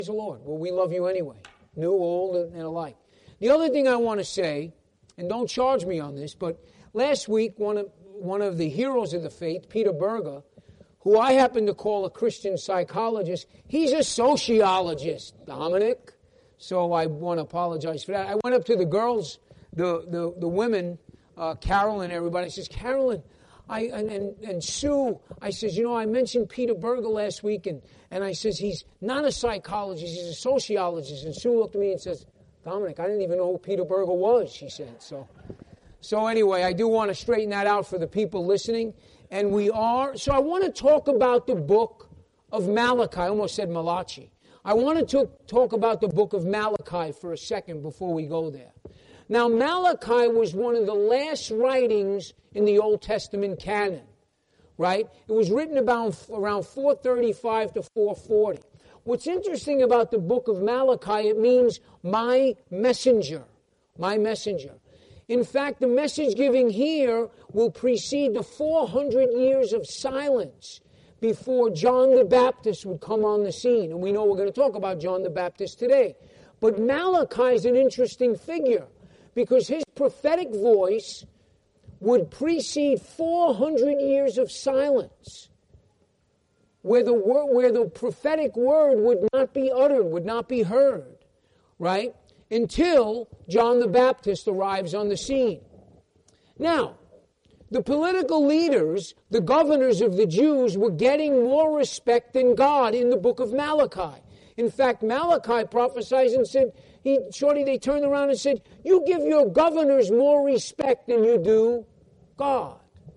Praise the Lord. Well, we love you anyway. New, old, and alike. The other thing I want to say, and don't charge me on this, but last week one of the heroes of the faith, Peter Berger, who I happen to call a Christian psychologist, he's a sociologist, Dominic. So I want to apologize for that. I went up to the girls, the women, Carolyn and everybody. I says, Carolyn, and Sue, I says, I mentioned Peter Berger last week, and I says, he's not a psychologist, he's a sociologist. And Sue looked at me and says, Dominic, I didn't even know who Peter Berger was, she said. So anyway, I do want to straighten that out for the people listening. And so I want to talk about the book of Malachi. I almost said Malachi. I wanted to talk about the book of Malachi for a second before we go there. Now, Malachi was one of the last writings in the Old Testament canon, right? It was written about around 435 to 440. What's interesting about the book of Malachi, it means my messenger, my messenger. In fact, the message giving here will precede the 400 years of silence before John the Baptist would come on the scene. And we know we're going to talk about John the Baptist today. But Malachi is an interesting figure because his prophetic voice would precede 400 years of silence where the prophetic word would not be uttered, would not be heard, right? Until John the Baptist arrives on the scene. Now, the political leaders, the governors of the Jews, were getting more respect than God in the book of Malachi. In fact, Malachi prophesied and said, they turned around and said, you give your governors more respect than you do God.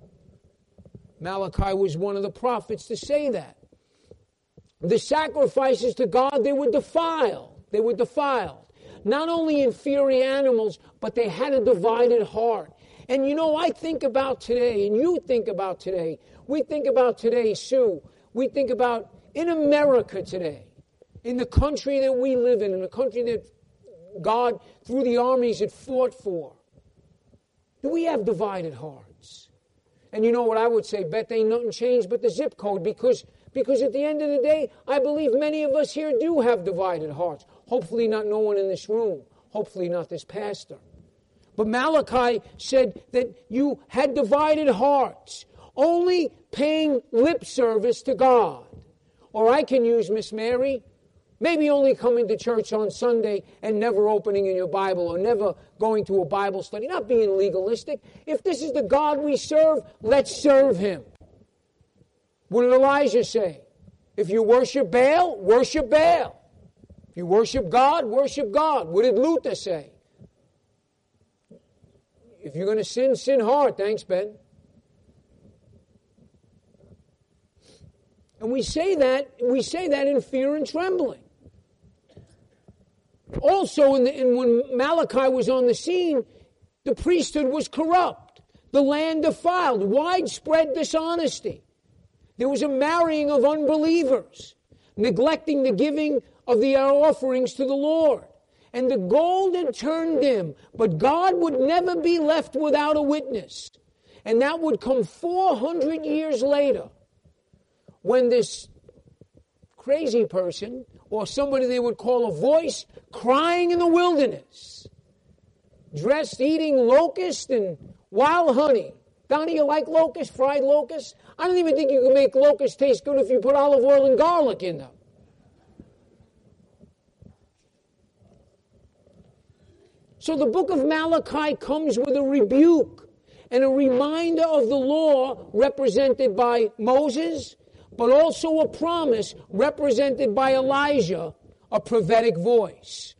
Malachi was one of the prophets to say that. The sacrifices to God, they were defiled. They were defiled. Not only inferior animals, but they had a divided heart. And I think about today, and you think about today, we think about today, Sue, we think about in America today, in the country that we live in the country that God, through the armies, had fought for. Do we have divided hearts? And you know what I would say? Bet ain't nothing changed but the zip code, because at the end of the day, I believe many of us here do have divided hearts. Hopefully not no one in this room. Hopefully not this pastor. But Malachi said that you had divided hearts, only paying lip service to God. Or I can use Miss Mary, maybe only coming to church on Sunday and never opening in your Bible or never going to a Bible study, not being legalistic. If this is the God we serve, let's serve him. What did Elijah say? If you worship Baal, worship Baal. If you worship God, worship God. What did Luther say? If you're going to sin, sin hard. Thanks, Ben. And we say that in fear and trembling. Also, when Malachi was on the scene, the priesthood was corrupt. The land defiled. Widespread dishonesty. There was a marrying of unbelievers, neglecting the giving of the offerings to the Lord. And the gold had turned dim, but God would never be left without a witness. And that would come 400 years later, when this crazy person, or somebody they would call a voice, crying in the wilderness, dressed eating locust and wild honey. Donnie, you like locusts, fried locusts? I don't even think you can make locusts taste good if you put olive oil and garlic in them. So the book of Malachi comes with a rebuke and a reminder of the law represented by Moses, but also a promise represented by Elijah, a prophetic voice.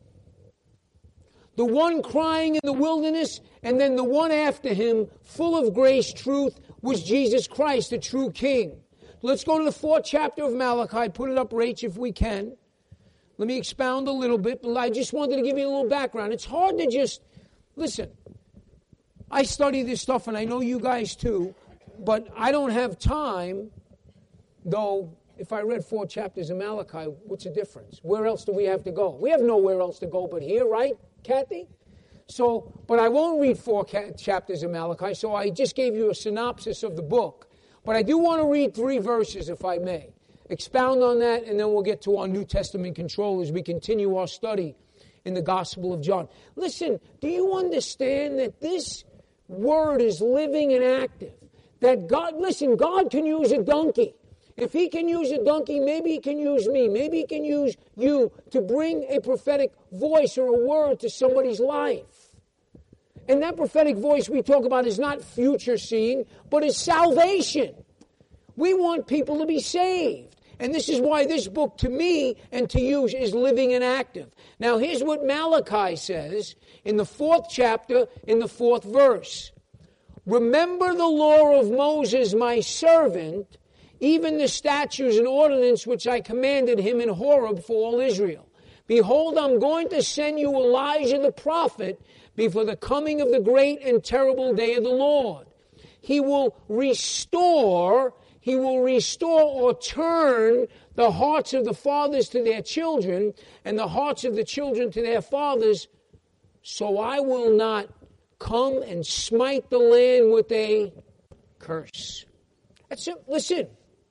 The one crying in the wilderness, and then the one after him, full of grace, truth, was Jesus Christ, the true King. Let's go to the 4th chapter of Malachi. Put it up, Rach, if we can. Let me expound a little bit, but I just wanted to give you a little background. It's hard to just, listen, I study this stuff, and I know you guys too, but I don't have time, though if I read 4 chapters of Malachi, what's the difference? Where else do we have to go? We have nowhere else to go but here, right, Kathy? So, but I won't read 4 chapters of Malachi, so I just gave you a synopsis of the book. But I do want to read 3 verses, if I may. expound on that, and then we'll get to our New Testament control as we continue our study in the Gospel of John. Listen, do you understand that this word is living and active? That God can use a donkey. If he can use a donkey, maybe he can use me. Maybe he can use you to bring a prophetic voice or a word to somebody's life. And that prophetic voice we talk about is not future seeing, but is salvation. We want people to be saved. And this is why this book to me and to you is living and active. Now here's what Malachi says in the 4th chapter, in the 4th verse. Remember the law of Moses, my servant, even the statutes and ordinance which I commanded him in Horeb for all Israel. Behold, I'm going to send you Elijah the prophet before the coming of the great and terrible day of the Lord. He will restore or turn the hearts of the fathers to their children and the hearts of the children to their fathers, so I will not come and smite the land with a curse. That's it. Listen.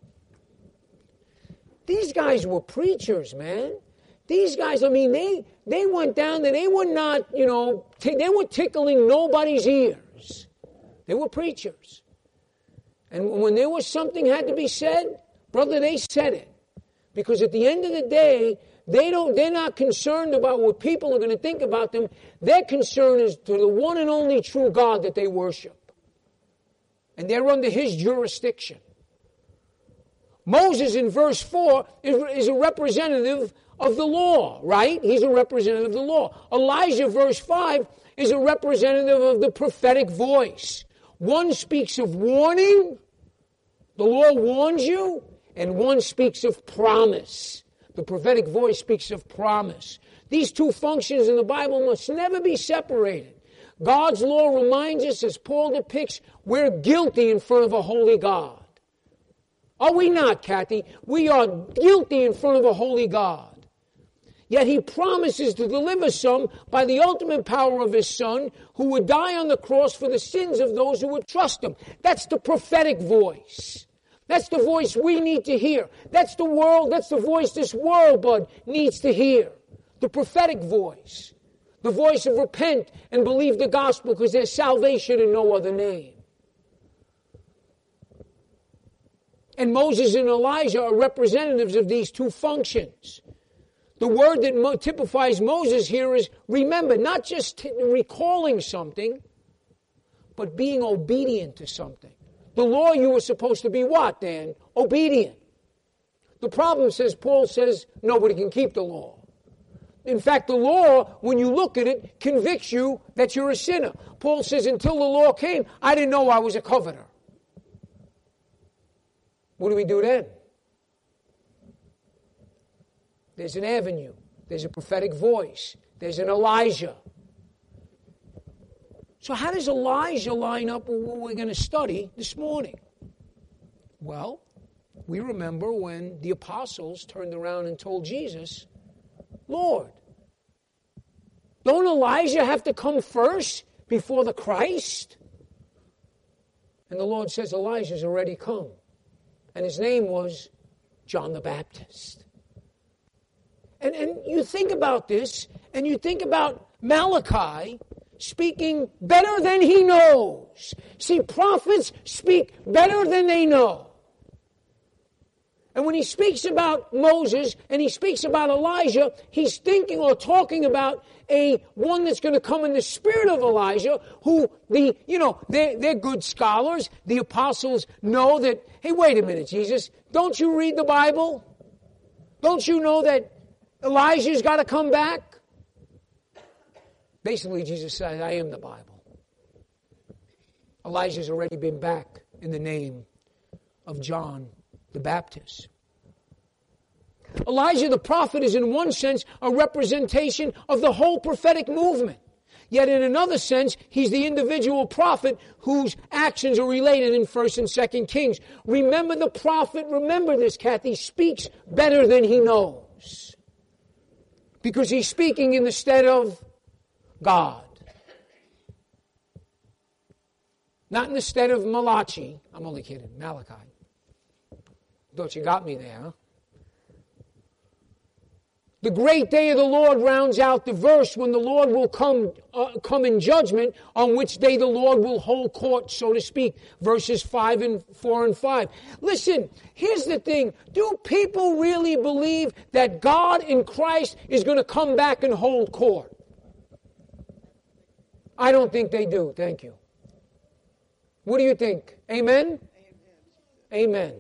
These guys were preachers, man. These guys, they went down there. They were not, they were tickling nobody's ears. They were preachers. And when there was something had to be said, brother, they said it. Because at the end of the day, they're not concerned about what people are going to think about them. Their concern is to the one and only true God that they worship. And they're under his jurisdiction. Moses in verse 4 is a representative of the law, right? He's a representative of the law. Elijah, verse 5, is a representative of the prophetic voice. One speaks of warning, the law warns you, and one speaks of promise. The prophetic voice speaks of promise. These two functions in the Bible must never be separated. God's law reminds us, as Paul depicts, we're guilty in front of a holy God. Are we not, Kathy? We are guilty in front of a holy God. Yet he promises to deliver some by the ultimate power of his Son, who would die on the cross for the sins of those who would trust him. That's the prophetic voice. That's the voice we need to hear. That's the voice this world, bud, needs to hear. The prophetic voice. The voice of repent and believe the gospel, because there's salvation in no other name. And Moses and Elijah are representatives of these two functions. The word that typifies Moses here is remember, not just recalling something, but being obedient to something. The law, you were supposed to be what, Dan? Obedient. The problem, Paul says, nobody can keep the law. In fact, the law, when you look at it, convicts you that you're a sinner. Paul says, until the law came, I didn't know I was a coveter. What do we do then? There's an avenue. There's a prophetic voice. There's an Elijah. So how does Elijah line up with what we're going to study this morning? Well, we remember when the apostles turned around and told Jesus, Lord, don't Elijah have to come first before the Christ? And the Lord says, Elijah's already come. And his name was John the Baptist. And you think about this, and you think about Malachi speaking better than he knows. See, prophets speak better than they know. And when he speaks about Moses and he speaks about Elijah, he's thinking or talking about one that's going to come in the spirit of Elijah, who they're good scholars. The apostles know that, hey, wait a minute, Jesus, don't you read the Bible? Don't you know that Elijah's got to come back? Basically, Jesus says, I am the Bible. Elijah's already been back in the name of John the Baptist. Elijah the prophet is in one sense a representation of the whole prophetic movement. Yet in another sense, he's the individual prophet whose actions are related in 1st and 2nd Kings. Remember the prophet, remember this, Kathy, speaks better than he knows. Because he's speaking in the stead of God. Not in the stead of Malachi. I'm only kidding, Malachi. Thought you got me there, huh? The great day of the Lord rounds out the verse when the Lord will come in judgment, on which day the Lord will hold court, so to speak. Verses 4 and 5. Listen, here's the thing. Do people really believe that God in Christ is going to come back and hold court? I don't think they do. Thank you. What do you think? Amen? Amen.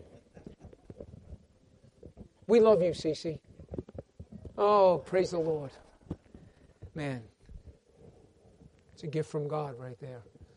We love you, Cece. Oh, praise the Lord. Man, it's a gift from God right there.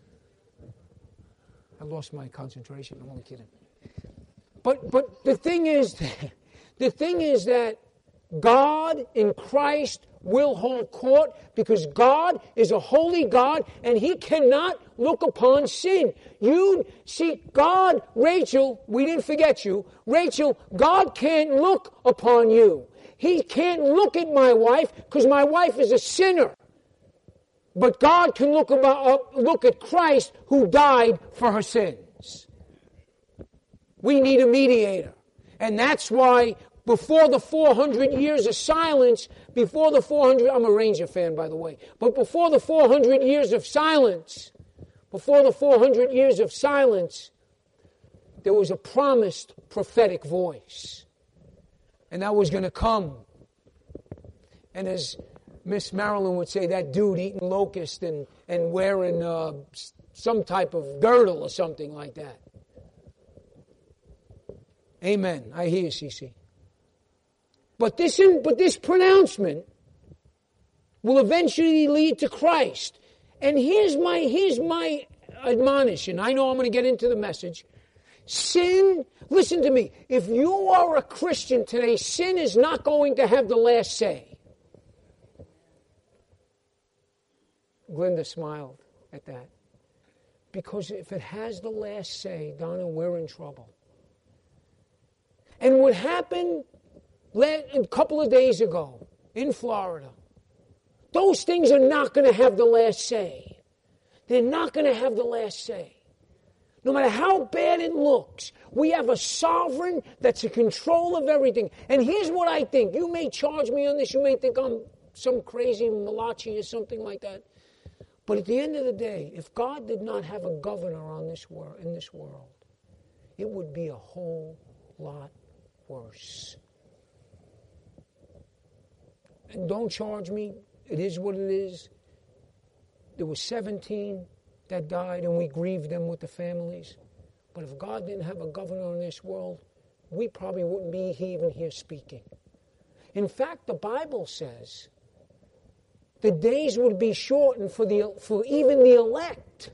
I lost my concentration. I'm only kidding. But the thing is that God in Christ will hold court, because God is a holy God and He cannot look upon sin. You see, God, Rachel, we didn't forget you. Rachel, God can't look upon you. He can't look at my wife because my wife is a sinner. But God can look at Christ who died for her sins. We need a mediator. And that's why before the 400 years of silence, I'm a Ranger fan, by the way, but before the 400 years of silence, there was a promised prophetic voice. And that was going to come. And as Miss Marilyn would say, that dude eating locust and wearing some type of girdle or something like that. Amen. I hear you, Cece. But this pronouncement will eventually lead to Christ. And here's my admonition. I know I'm going to get into the message. Sin, listen to me. If you are a Christian today, sin is not going to have the last say. Glenda smiled at that. Because if it has the last say, Donna, we're in trouble. And what happened a couple of days ago in Florida, those things are not going to have the last say. They're not going to have the last say. No matter how bad it looks, we have a sovereign that's in control of everything. And here's what I think. You may charge me on this. You may think I'm some crazy Malachi or something like that. But at the end of the day, if God did not have a governor in this world, it would be a whole lot worse. And don't charge me. It is what it is. There were 17 that died, and we grieved them with the families. But if God didn't have a governor in this world, we probably wouldn't be even here speaking. In fact, the Bible says the days would be shortened for even the elect.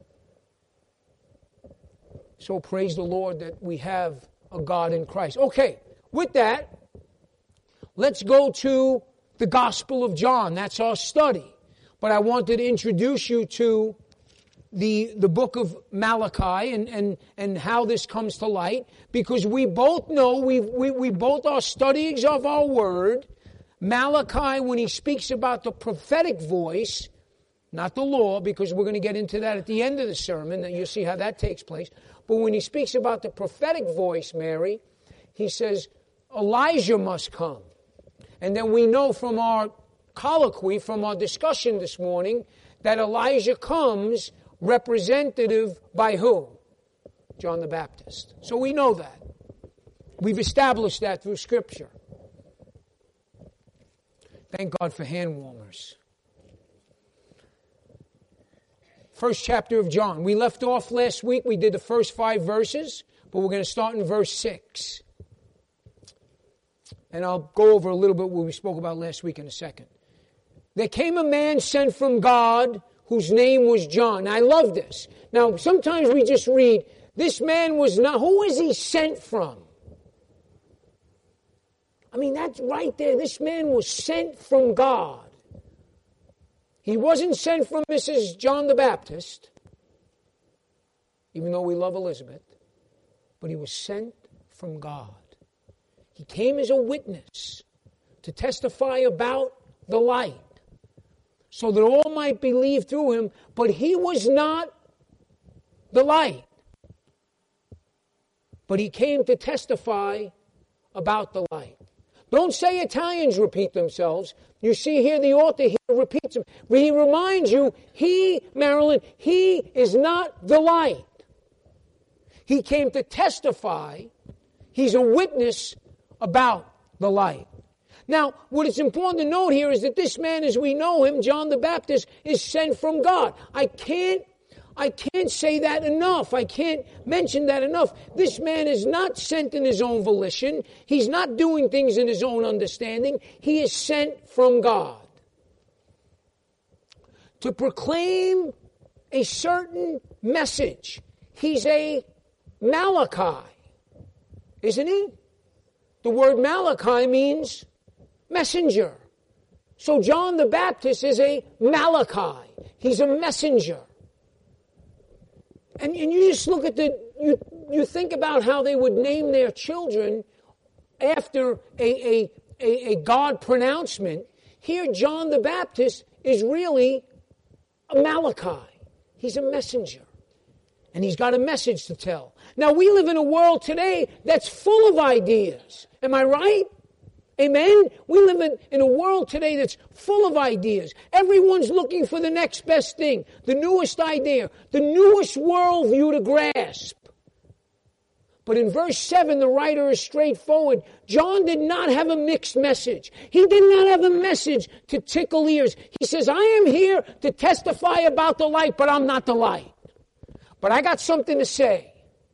So praise the Lord that we have a God in Christ. Okay, with that, let's go to the Gospel of John. That's our study. But I wanted to introduce you to the book of Malachi and how this comes to light, because we both know, we both are studies of our word. Malachi, when he speaks about the prophetic voice, not the law, because we're going to get into that at the end of the sermon, and you'll see how that takes place. But when he speaks about the prophetic voice, Mary, he says, Elijah must come. And then we know from our colloquy, from our discussion this morning, that Elijah comes representative by who? John the Baptist. So we know that. We've established that through Scripture. Thank God for hand warmers. First chapter of John. We left off last week. We did the first 5 verses, but we're going to start in verse 6. And I'll go over a little bit what we spoke about last week in a second. There came a man sent from God whose name was John. Now, I love this. Now, sometimes we just read, this man was not, who is he sent from? I mean, that's right there. This man was sent from God. He wasn't sent from Mrs. John the Baptist, even though we love Elizabeth, but he was sent from God. He came as a witness to testify about the light, so that all might believe through him, but he was not the light. But he came to testify about the light. Don't say Italians repeat themselves. You see here the author here repeats them. He reminds you, Marilyn, he is not the light. He came to testify. He's a witness about the light. Now, what is important to note here is that this man, as we know him, John the Baptist, is sent from God. I can't say that enough. I can't mention that enough. This man is not sent in his own volition. He's not doing things in his own understanding. He is sent from God to proclaim a certain message. He's a Malachi, isn't he? The word Malachi means messenger. So John the Baptist is a Malachi. He's a messenger. And you just look at you think about how they would name their children after a God pronouncement. Here, John the Baptist is really a Malachi. He's a messenger. And he's got a message to tell. Now, we live in a world today that's full of ideas. Am I right? Amen? We live in a world today that's full of ideas. Everyone's looking for the next best thing, the newest idea, the newest worldview to grasp. But in verse 7, the writer is straightforward. John did not have a mixed message. He did not have a message to tickle ears. He says, I am here to testify about the light, but I'm not the light. But I got something to say.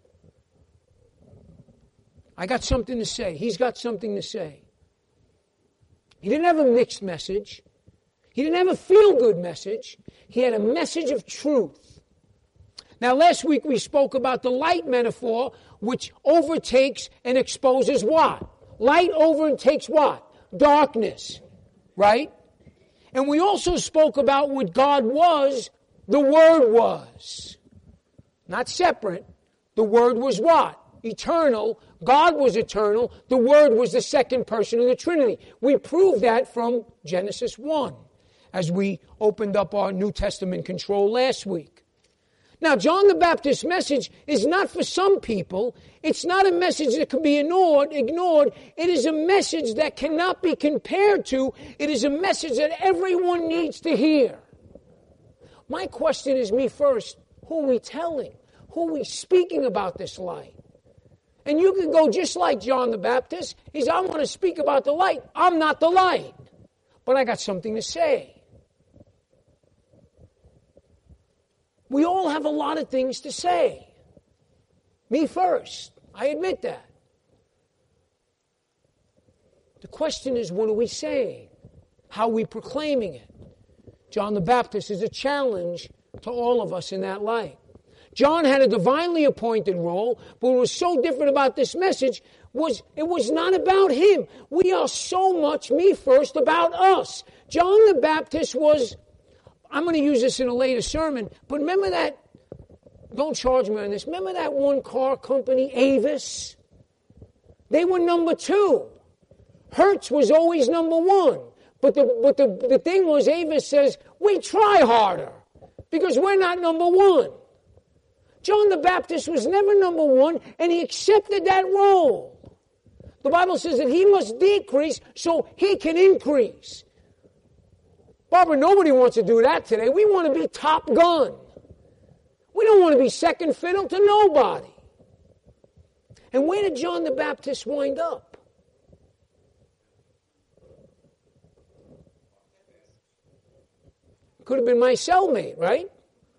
I got something to say. He's got something to say. He didn't have a mixed message. He didn't have a feel-good message. He had a message of truth. Now, last week we spoke about the light metaphor, which overtakes and exposes what? Light overtakes what? Darkness. Right? And we also spoke about what God was, the Word was. Not separate. The Word was what? Eternal. God was eternal. The Word was the second person of the Trinity. We proved that from Genesis 1 as we opened up our New Testament control last week. Now, John the Baptist's message is not for some people. It's not a message that can be ignored. It is a message that cannot be compared to. It is a message that everyone needs to hear. My question is, me first, who are we telling? Who are we speaking about this light? And you can go just like John the Baptist. He says, I want to speak about the light. I'm not the light. But I got something to say. We all have a lot of things to say. Me first. I admit that. The question is, what are we saying? How are we proclaiming it? John the Baptist is a challenge to all of us in that light. John had a divinely appointed role, but what was so different about this message was it was not about him. We are so much, me first, about us. John the Baptist was, I'm going to use this in a later sermon, but remember that, don't charge me on this, remember that one car company, Avis? They were number 2. Hertz was always number 1. But the thing was, Avis says, we try harder because we're not number 1. John the Baptist was never number 1, and he accepted that role. The Bible says that he must decrease so he can increase. Barbara, nobody wants to do that today. We want to be top gun. We don't want to be second fiddle to nobody. And where did John the Baptist wind up? Could have been my cellmate, right?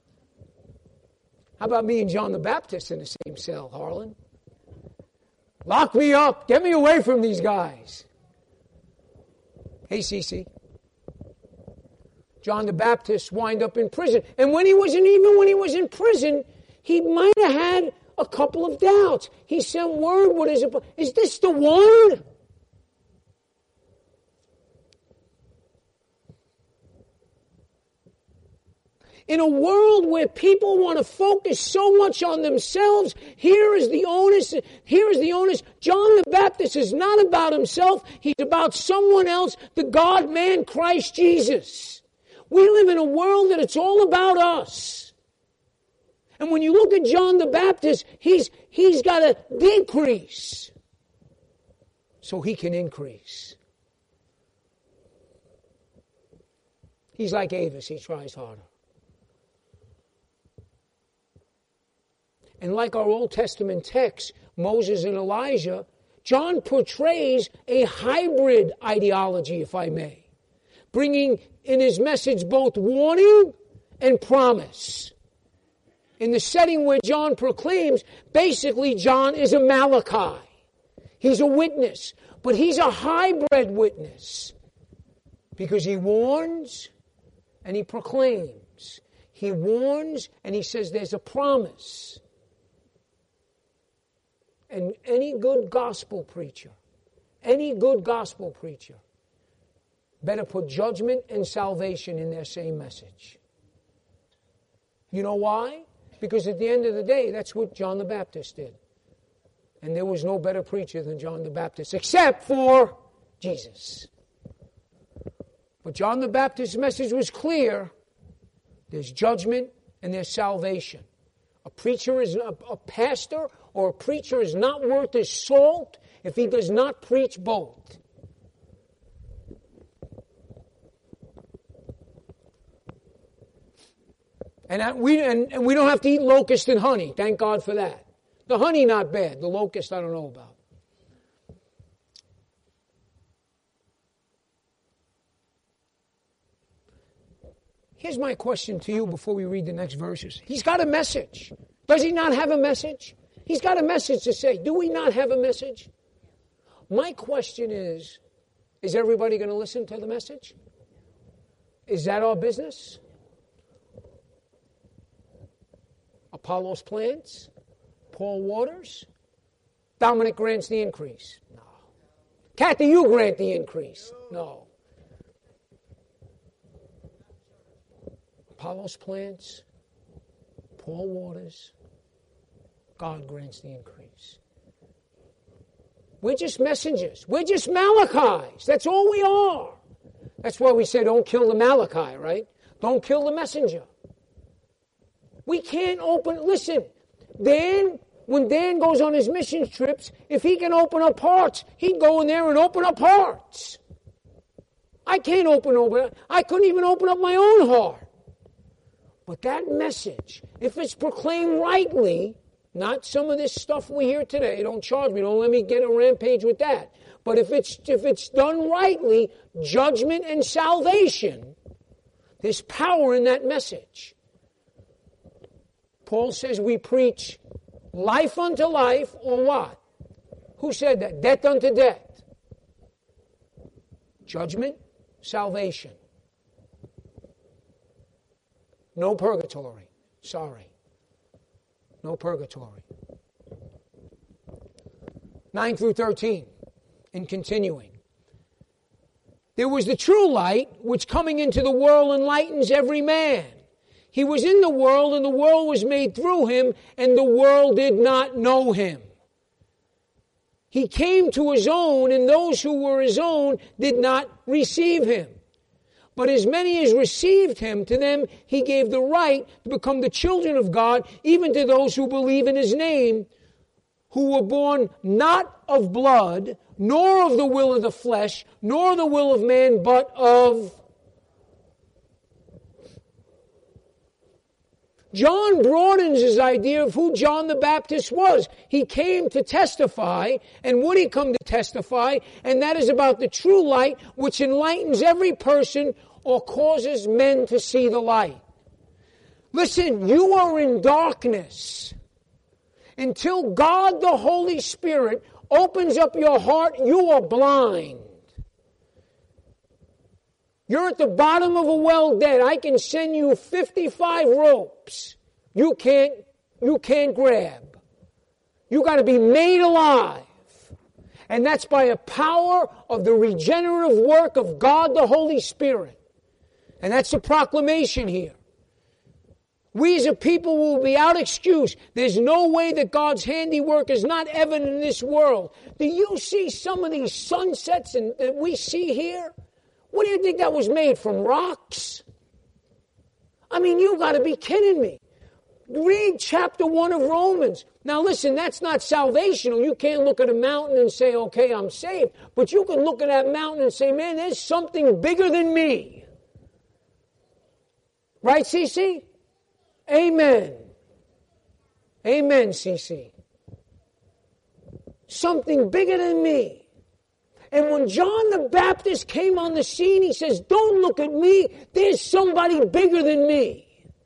How about me and John the Baptist in the same cell, Harlan? Lock me up. Get me away from these guys. Hey, Cece. John the Baptist wind up in prison. And even when he was in prison, he might have had a couple of doubts. He sent word, what is it? Is this the one? In a world where people want to focus so much on themselves, here is the onus. John the Baptist is not about himself. He's about someone else, the God-man Christ Jesus. We live in a world that it's all about us. And when you look at John the Baptist, he's got to decrease so he can increase. He's like Avis, he tries harder. And like our Old Testament text, Moses and Elijah, John portrays a hybrid ideology, if I may, bringing in his message both warning and promise. In the setting where John proclaims, basically John is a Malachi. He's a witness, but he's a hybrid witness because he warns and he proclaims. He warns and he says there's a promise. And any good gospel preacher better put judgment and salvation in their same message. You know why? Because at the end of the day, that's what John the Baptist did. And there was no better preacher than John the Baptist, except for Jesus. But John the Baptist's message was clear. There's judgment and there's salvation. A pastor or a preacher is not worth his salt if he does not preach both. And we don't have to eat locust and honey. Thank God for that. The honey not bad. The locust I don't know about. Here's my question to you before we read the next verses. He's got a message. Does he not have a message? He's got a message to say. Do we not have a message? My question is everybody going to listen to the message? Is that our business? Apollos plants? Paul waters? Dominic grants the increase? No. Kathy, you grant the increase? No. Apollos plants, Paul waters, God grants the increase. We're just messengers. We're just Malachis. That's all we are. That's why we say don't kill the Malachi, right? Don't kill the messenger. We can't listen, when Dan goes on his mission trips, if he can open up hearts, he'd go in there and open up hearts. I can't I couldn't even open up my own heart. But that message, if it's proclaimed rightly, not some of this stuff we hear today, don't charge me, don't let me get a rampage with that. But if it's done rightly, judgment and salvation, there's power in that message. Paul says we preach life unto life, or what? Who said that? Death unto death. Judgment, salvation. No purgatory. Sorry. No purgatory. 9 through 13. And continuing. There was the true light, which coming into the world enlightens every man. He was in the world, and the world was made through him, and the world did not know him. He came to his own, and those who were his own did not receive him. But as many as received him, to them he gave the right to become the children of God, even to those who believe in his name, who were born not of blood, nor of the will of the flesh, nor the will of man, but of... John broadens his idea of who John the Baptist was. He came to testify, and would he come to testify? And that is about the true light, which enlightens every person or causes men to see the light. Listen, you are in darkness. Until God the Holy Spirit opens up your heart, you are blind. You're at the bottom of a well dead. I can send you 55 ropes. You can't grab. You got to be made alive. And that's by a power of the regenerative work of God the Holy Spirit. And that's the proclamation here. We as a people will be out excuse. There's no way that God's handiwork is not evident in this world. Do you see some of these sunsets that we see here? What do you think that was made from? Rocks? I mean, you got to be kidding me. Read chapter 1 of Romans. Now listen, that's not salvational. You can't look at a mountain and say, okay, I'm saved. But you can look at that mountain and say, man, there's something bigger than me. Right, CC? Amen. Amen, CC. Something bigger than me. And when John the Baptist came on the scene, he says, don't look at me. There's somebody bigger than me.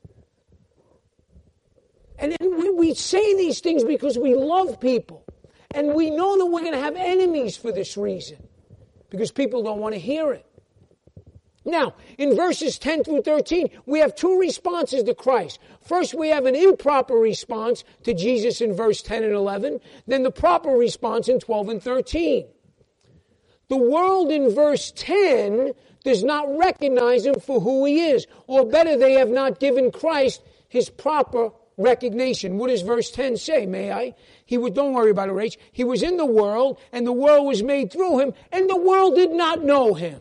And then we say these things because we love people. And we know that we're going to have enemies for this reason. Because people don't want to hear it. Now, in verses 10 through 13, we have two responses to Christ. First, we have an improper response to Jesus in verse 10 and 11. Then the proper response in 12 and 13. The world in verse 10 does not recognize him for who he is. Or better, they have not given Christ his proper recognition. What does verse 10 say, may I? Don't worry about it, Rach. He was in the world, and the world was made through him, and the world did not know him.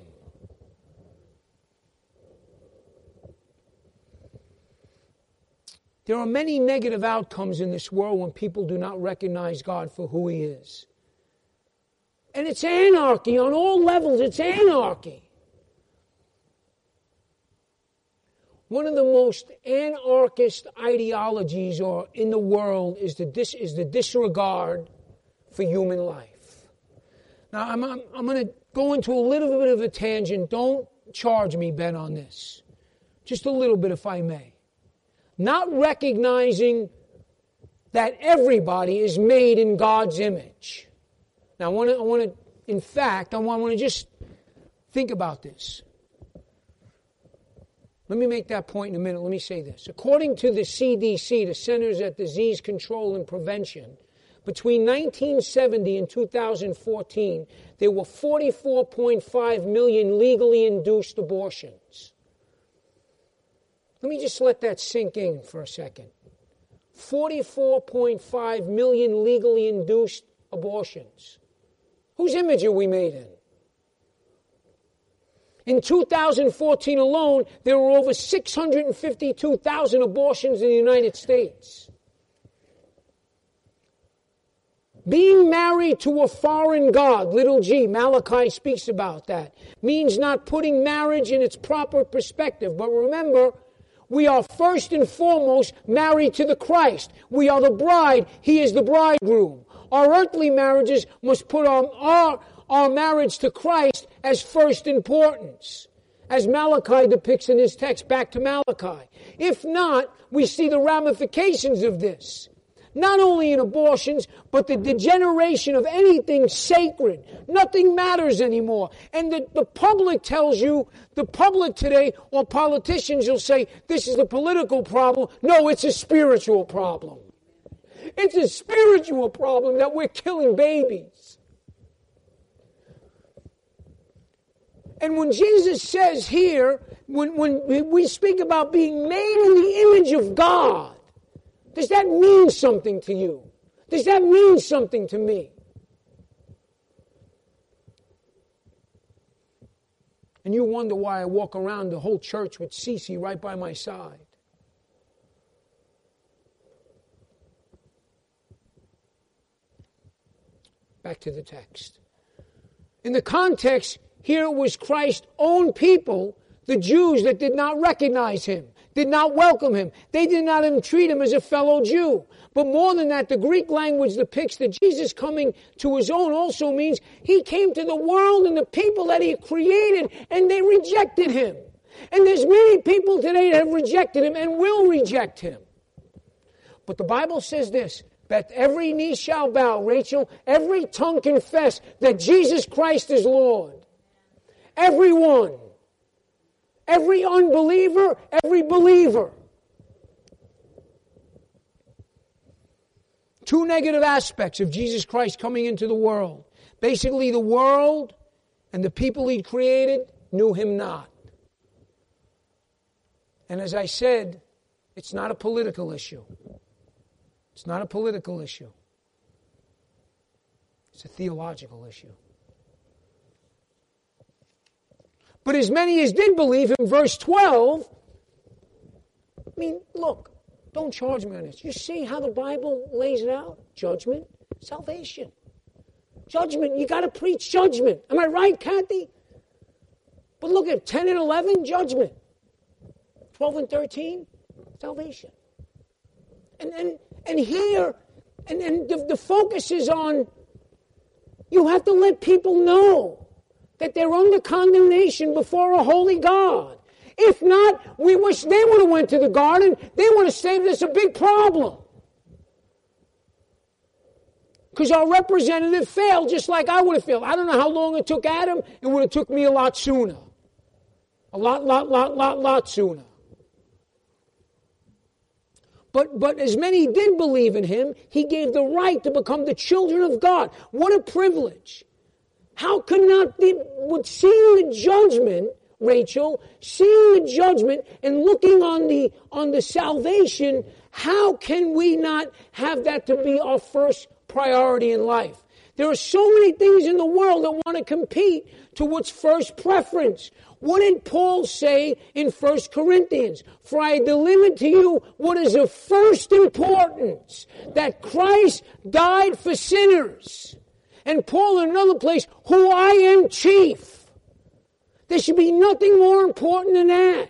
There are many negative outcomes in this world when people do not recognize God for who he is. And it's anarchy on all levels. It's anarchy. One of the most anarchist ideologies in the world is the disregard for human life. Now, I'm going to go into a little bit of a tangent. Don't charge me, Ben, on this. Just a little bit, if I may. Not recognizing that everybody is made in God's image. Now, I want to just think about this. Let me make that point in a minute. Let me say this. According to the CDC, the Centers for Disease Control and Prevention, between 1970 and 2014, there were 44.5 million legally induced abortions. Let me just let that sink in for a second. 44.5 million legally induced abortions. Whose image are we made in? In 2014 alone, there were over 652,000 abortions in the United States. Being married to a foreign god, little g, Malachi speaks about that, means not putting marriage in its proper perspective. But remember, we are first and foremost married to the Christ. We are the bride. He is the bridegroom. Our earthly marriages must put our marriage to Christ as first importance, as Malachi depicts in his text, back to Malachi. If not, we see the ramifications of this. Not only in abortions, but the degeneration of anything sacred. Nothing matters anymore. And the public tells you, the public today, or politicians will say, this is a political problem. No, it's a spiritual problem. It's a spiritual problem that we're killing babies. And when Jesus says here, when we speak about being made in the image of God, does that mean something to you? Does that mean something to me? And you wonder why I walk around the whole church with Cece right by my side. Back to the text. In the context, here was Christ's own people, the Jews that did not recognize him, did not welcome him. They did not even treat him as a fellow Jew. But more than that, the Greek language depicts that Jesus coming to his own also means he came to the world and the people that he created, and they rejected him. And there's many people today that have rejected him and will reject him. But the Bible says this, that every knee shall bow, Rachel, every tongue confess that Jesus Christ is Lord. Everyone. Every unbeliever, every believer. Two negative aspects of Jesus Christ coming into the world. Basically, the world and the people he created knew him not. And as I said, it's not a political issue. It's not a political issue. It's a theological issue. But as many as did believe him, verse 12, I mean, look, Don't charge me on this. You see how the Bible lays it out? Judgment, salvation. Judgment, you got to preach judgment. Am I right, Kathy? But look at 10 and 11, judgment. 12 and 13, salvation. And here, the focus is on, you have to let people know that they're under condemnation before a holy God. If not, we wish they would have went to the garden. They would have saved us a big problem. Because our representative failed just like I would have failed. I don't know how long it took Adam. It would have took me a lot sooner. A lot sooner. But as many did believe in him, he gave the right to become the children of God. What a privilege. How could not with seeing the judgment, Rachel, seeing the judgment and looking on the salvation, how can we not have that to be our first priority in life? There are so many things in the world that want to compete to what's first preference. What did Paul say in 1 Corinthians? For I delivered to you what is of first importance, that Christ died for sinners. And Paul in another place, who I am chief. There should be nothing more important than that.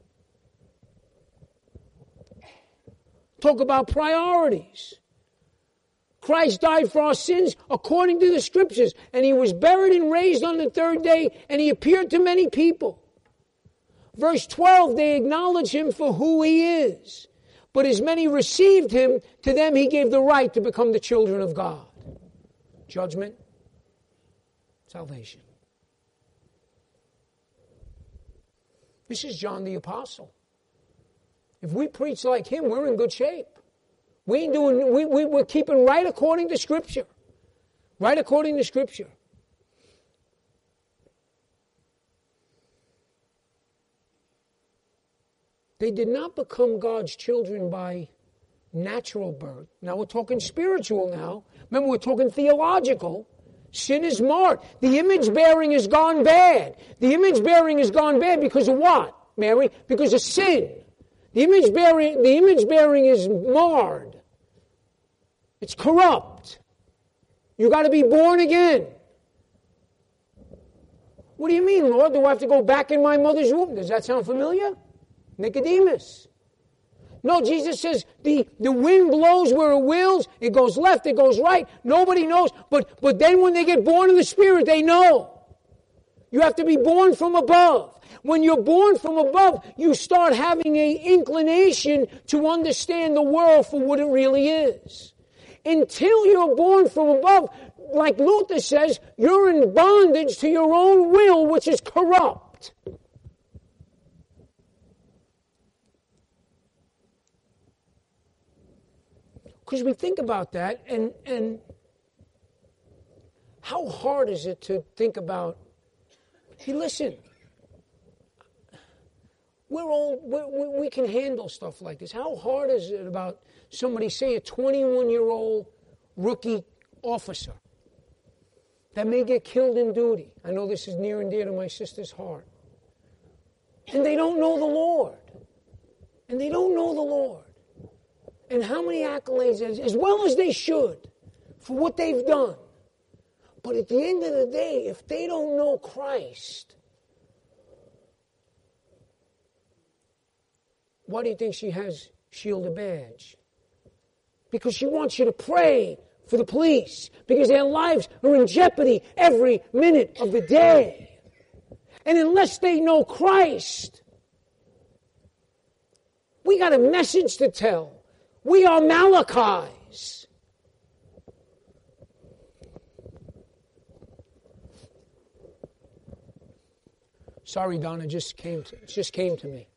Talk about priorities. Christ died for our sins according to the Scriptures, and he was buried and raised on the third day, and he appeared to many people. Verse 12, they acknowledge him for who he is. But as many received him, to them he gave the right to become the children of God. Judgment, salvation. This is John the Apostle. If we preach like him, we're in good shape. We're keeping right according to Scripture. Right according to Scripture. They did not become God's children by natural birth. Now we're talking spiritual now. Remember, we're talking theological. Sin is marred. The image bearing has gone bad. The image bearing has gone bad because of what, Mary? Because of sin. The image bearing is marred. It's corrupt. You got to be born again. What do you mean, Lord? Do I have to go back in my mother's womb? Does that sound familiar? Nicodemus. No, Jesus says the wind blows where it wills. It goes left, it goes right. Nobody knows. But then when they get born in the Spirit, they know. You have to be born from above. When you're born from above, you start having an inclination to understand the world for what it really is. Until you're born from above, like Luther says, you're in bondage to your own will, which is corrupt. Because we think about that, and how hard is it to think about, hey, listen, we can handle stuff like this. How hard is it about somebody, say a 21-year-old rookie officer that may get killed in duty? I know this is near and dear to my sister's heart. And they don't know the Lord. And they don't know the Lord. And how many accolades, as well as they should, for what they've done. But at the end of the day, if they don't know Christ, why do you think she has Shield a Badge? Because she wants you to pray for the police, because their lives are in jeopardy every minute of the day. And unless they know Christ, we got a message to tell. We are Malachi's. Sorry, Donna, it just came to me.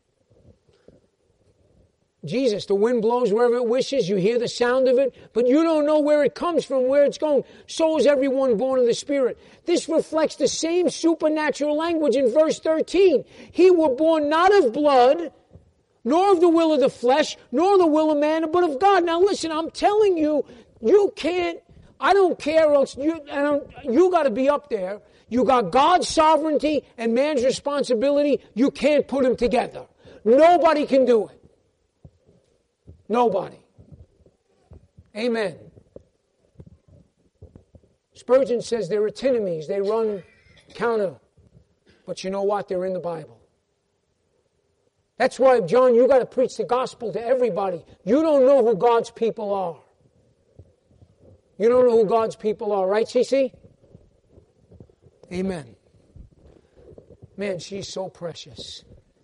Jesus, the wind blows wherever it wishes. You hear the sound of it, but you don't know where it comes from, where it's going. So is everyone born of the Spirit. This reflects the same supernatural language in verse 13. He were born not of blood, nor of the will of the flesh, nor the will of man, but of God. Now listen, I'm telling you, you can't, I don't care, else you got to be up there. You got God's sovereignty and man's responsibility. You can't put them together. Nobody can do it. Nobody. Amen. Spurgeon says they're antinomies. They run counter. But you know what? They're in the Bible. That's why, John, you got to preach the gospel to everybody. You don't know who God's people are. You don't know who God's people are, right, Cece? Amen. Man, she's so precious.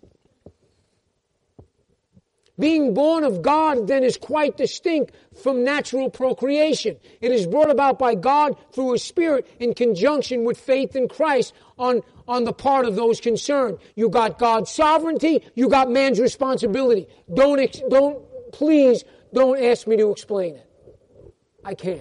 Being born of God, then, is quite distinct from natural procreation. It is brought about by God through His Spirit in conjunction with faith in Christ on the part of those concerned. You got God's sovereignty, you got man's responsibility. Please don't ask me to explain it. I can't.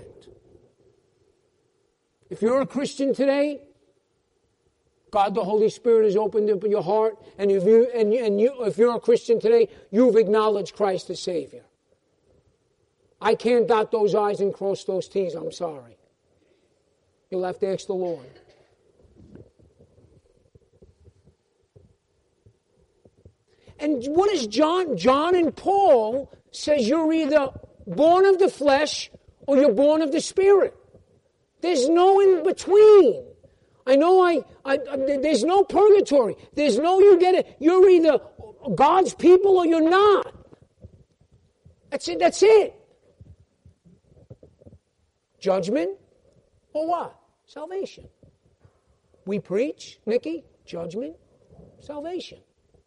If you're a Christian today, God the Holy Spirit has opened up your heart, and if you're a Christian today, you've acknowledged Christ as Savior. I can't dot those I's and cross those T's. I'm sorry. You'll have to ask the Lord. And what is John? John and Paul says you're either born of the flesh or you're born of the Spirit. There's no in between. I know there's no purgatory. There's no you get it. You're either God's people or you're not. That's it. That's it. Judgment or what? Salvation. We preach, Nikki, judgment, salvation.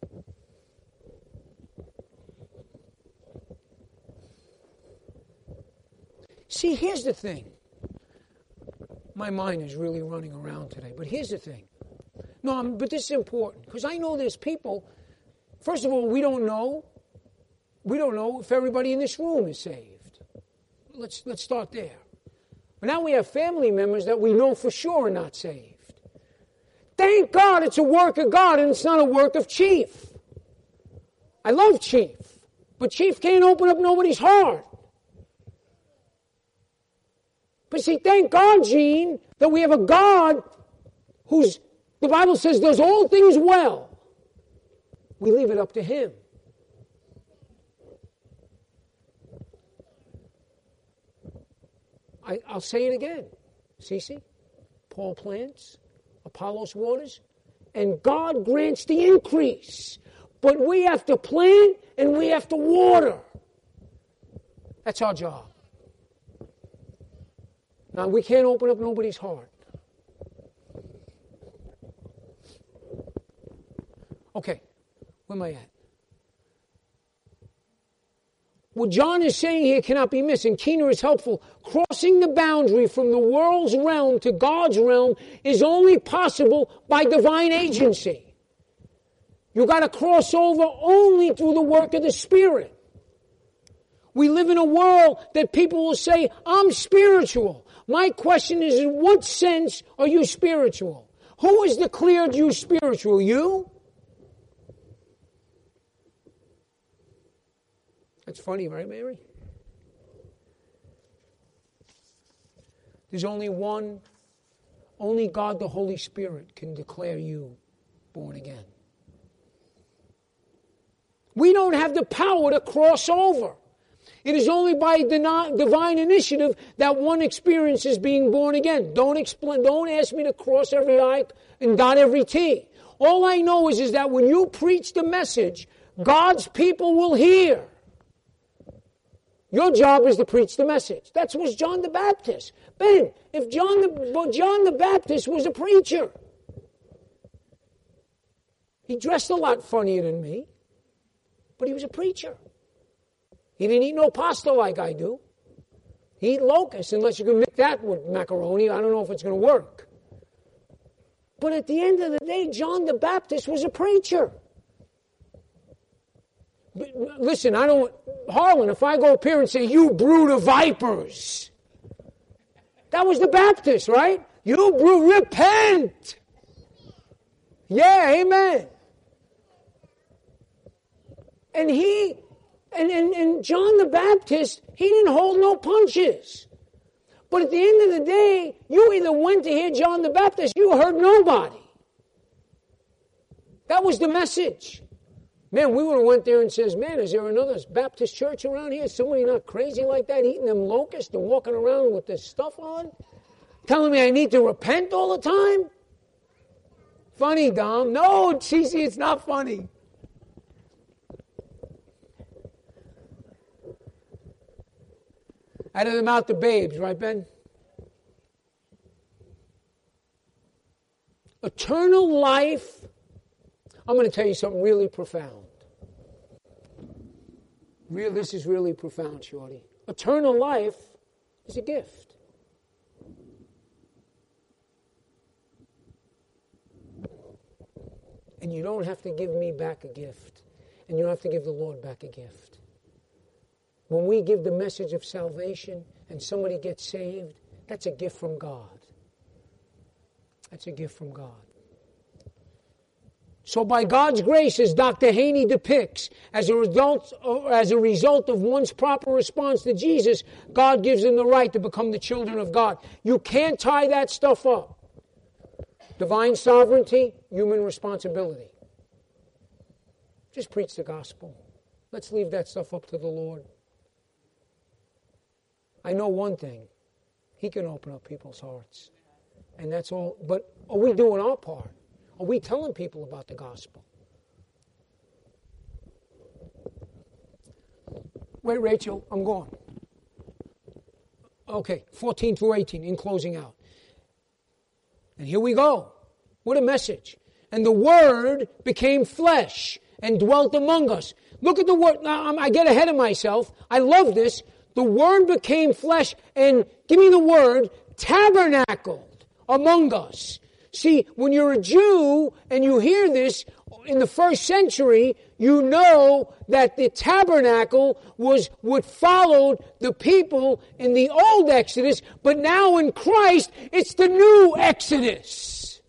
See, here's the thing. My mind is really running around today, but here's the thing. But this is important, because I know there's people, first of all, we don't know if everybody in this room is saved. Let's start there. But now we have family members that we know for sure are not saved. Thank God it's a work of God and it's not a work of Chief. I love Chief, but Chief can't open up nobody's heart. But see, thank God, Gene, that we have a God who's, the Bible says, does all things well. We leave it up to Him. I'll say it again. Cece, Paul plants, Apollos waters, and God grants the increase. But we have to plant and we have to water. That's our job. Now, we can't open up nobody's heart. Okay, where am I at? What John is saying here cannot be missed, and Keener is helpful. Crossing the boundary from the world's realm to God's realm is only possible by divine agency. You got to cross over only through the work of the Spirit. We live in a world that people will say, I'm spiritual. My question is, in what sense are you spiritual? Who has declared you spiritual? You? That's funny, right, Mary? There's only God the Holy Spirit can declare you born again. We don't have the power to cross over. It is only by divine initiative that one experiences being born again. Don't ask me to cross every I and dot every T. All I know is that when you preach the message, God's people will hear. Your job is to preach the message. That was John the Baptist. Ben, if John the Baptist was a preacher, he dressed a lot funnier than me, but he was a preacher. He didn't eat no pasta like I do. He eat locusts, unless you can mix that with macaroni. I don't know if it's going to work. But at the end of the day, John the Baptist was a preacher. But listen, Harlan, if I go up here and say, you brood of vipers, that was the Baptist, right? You brood, repent. Yeah, amen. And John the Baptist, he didn't hold no punches. But at the end of the day, you either went to hear John the Baptist, you heard nobody. That was the message. Man, we would have went there and says, man, is there another Baptist church around here? Somebody not crazy like that, eating them locusts and walking around with this stuff on? Telling me I need to repent all the time? Funny, Dom. No, Cece, it's not funny. Out of the mouth of babes, right, Ben? Eternal life, I'm going to tell you something really profound. This is really profound, Shorty. Eternal life is a gift. And you don't have to give me back a gift. And you don't have to give the Lord back a gift. When we give the message of salvation and somebody gets saved, that's a gift from God. That's a gift from God. So by God's grace, as Dr. Haney depicts, as a result of one's proper response to Jesus, God gives them the right to become the children of God. You can't tie that stuff up. Divine sovereignty, human responsibility. Just preach the gospel. Let's leave that stuff up to the Lord. I know one thing. He can open up people's hearts. And that's all. But are we doing our part? Are we telling people about the gospel? Wait, Rachel, I'm going. Okay, 14 through 18, in closing out. And here we go. What a message. And the Word became flesh and dwelt among us. Look at the word. Now, I get ahead of myself. I love this. The Word became flesh and, give me the word, tabernacled among us. See, when you're a Jew and you hear this in the first century, you know that the tabernacle was what followed the people in the old Exodus, but now in Christ, it's the new Exodus.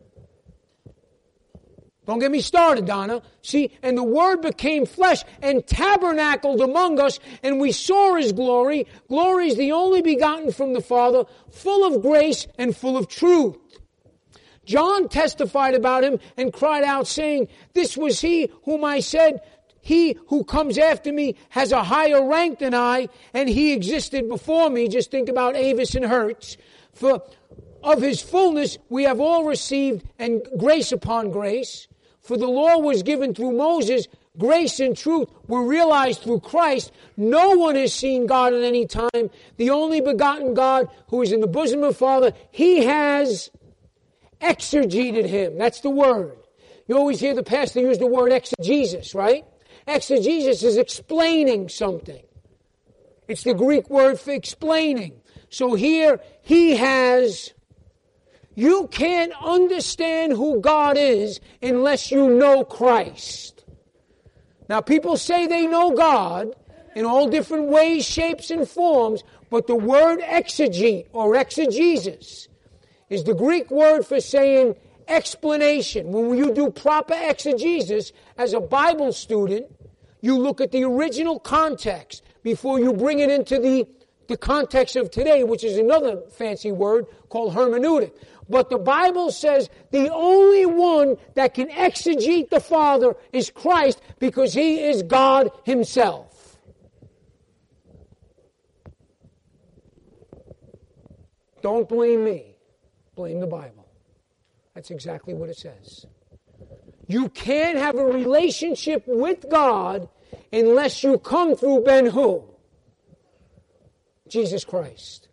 Don't get me started, Donna. See, and the Word became flesh and tabernacled among us, and we saw His glory. Glory is the only begotten from the Father, full of grace and full of truth. John testified about Him and cried out, saying, "This was He whom I said, He who comes after me has a higher rank than I, and He existed before me." Just think about Avis and Hertz. For of His fullness we have all received, and grace upon grace. For the law was given through Moses, grace and truth were realized through Christ. No one has seen God at any time. The only begotten God who is in the bosom of the Father, He has exegeted Him. That's the word. You always hear the pastor use the word exegesis, right? Exegesis is explaining something. It's the Greek word for explaining. So here, He has... You can't understand who God is unless you know Christ. Now, people say they know God in all different ways, shapes, and forms, but the word exegete or exegesis is the Greek word for saying explanation. When you do proper exegesis as a Bible student, you look at the original context before you bring it into the context of today, which is another fancy word called hermeneutic. But the Bible says the only one that can exegete the Father is Christ because He is God Himself. Don't blame me. Blame the Bible. That's exactly what it says. You can't have a relationship with God unless you come through Ben who? Jesus Christ.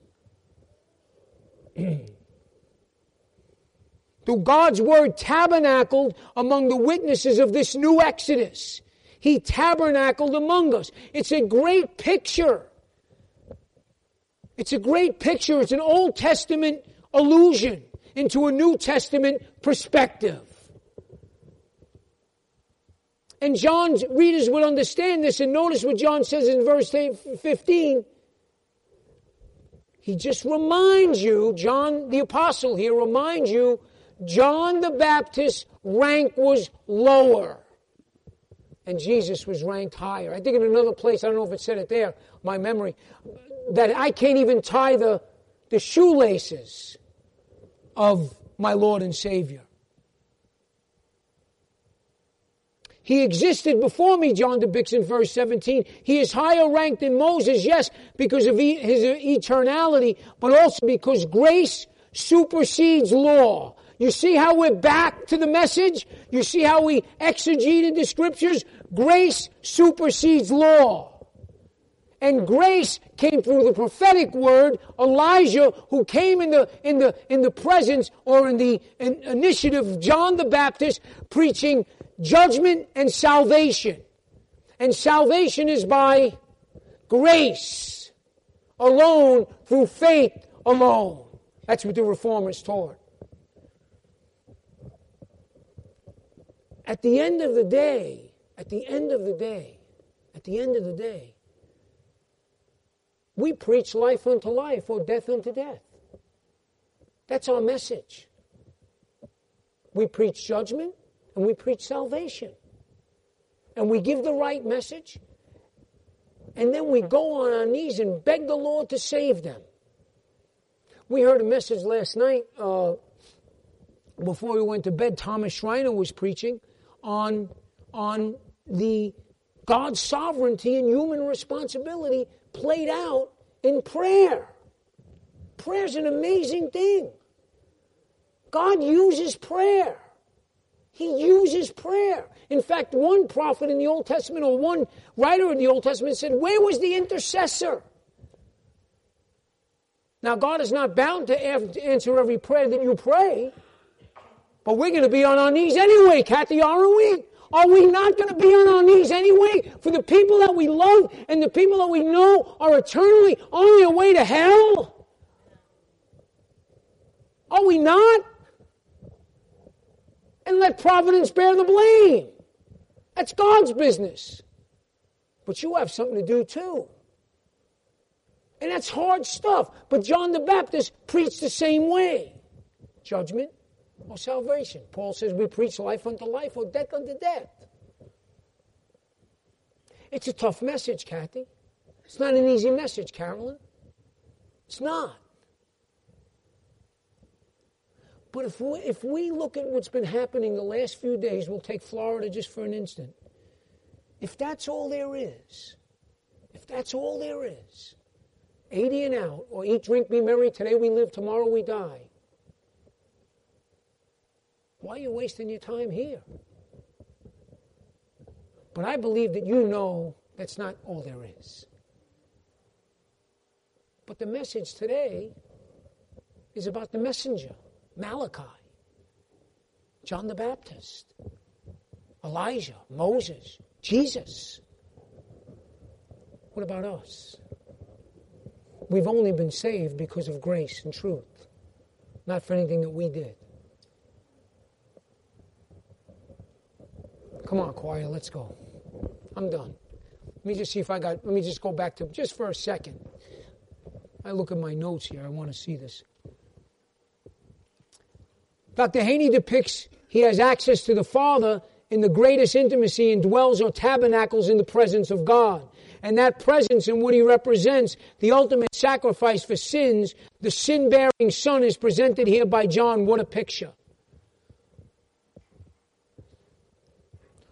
Through God's Word tabernacled among the witnesses of this new Exodus. He tabernacled among us. It's a great picture. It's a great picture. It's an Old Testament allusion into a New Testament perspective. And John's readers would understand this, and notice what John says in verse 15. He just reminds you, John the Apostle here reminds you, John the Baptist's rank was lower. And Jesus was ranked higher. I think in another place, I don't know if it said it there, my memory, that I can't even tie the shoelaces of my Lord and Savior. He existed before me, John depicts in verse 17. He is higher ranked than Moses, yes, because of his eternality, but also because grace supersedes law. You see how we're back to the message? You see how we exegeted the scriptures? Grace supersedes law. And grace came through the prophetic word, Elijah, who came in the presence or in the initiative of John the Baptist, preaching judgment and salvation. And salvation is by grace alone, through faith alone. That's what the Reformers taught. At the end of the day, we preach life unto life or death unto death. That's our message. We preach judgment and we preach salvation. And we give the right message. And then we go on our knees and beg the Lord to save them. We heard a message last night before we went to bed. Thomas Schreiner was preaching on the God's sovereignty and human responsibility played out in prayer. Prayer's an amazing thing. God uses prayer. He uses prayer. In fact, one prophet in the Old Testament, or one writer in the Old Testament said, where was the intercessor? Now, God is not bound to answer every prayer that you pray, but we're going to be on our knees anyway, Kathy, aren't we? Are we not going to be on our knees anyway for the people that we love and the people that we know are eternally on their way to hell? Are we not? And let providence bear the blame. That's God's business. But you have something to do too. And that's hard stuff. But John the Baptist preached the same way. Judgment or salvation. Paul says we preach life unto life or death unto death. It's a tough message, Kathy. It's not an easy message, Carolyn. It's not. But if we look at what's been happening the last few days, we'll take Florida just for an instant. If that's all there is, 80 and out, or eat, drink, be merry, today we live, tomorrow we die. Why are you wasting your time here? But I believe that you know that's not all there is. But the message today is about the messenger, Malachi, John the Baptist, Elijah, Moses, Jesus. What about us? We've only been saved because of grace and truth, not for anything that we did. Come on, choir, let's go. I'm done. Let me just see if let me just go back to, just for a second. I look at my notes here. I want to see this. Dr. Haney depicts he has access to the Father in the greatest intimacy and dwells or tabernacles in the presence of God. And that presence and what he represents, the ultimate sacrifice for sins, the sin-bearing Son is presented here by John. What a picture.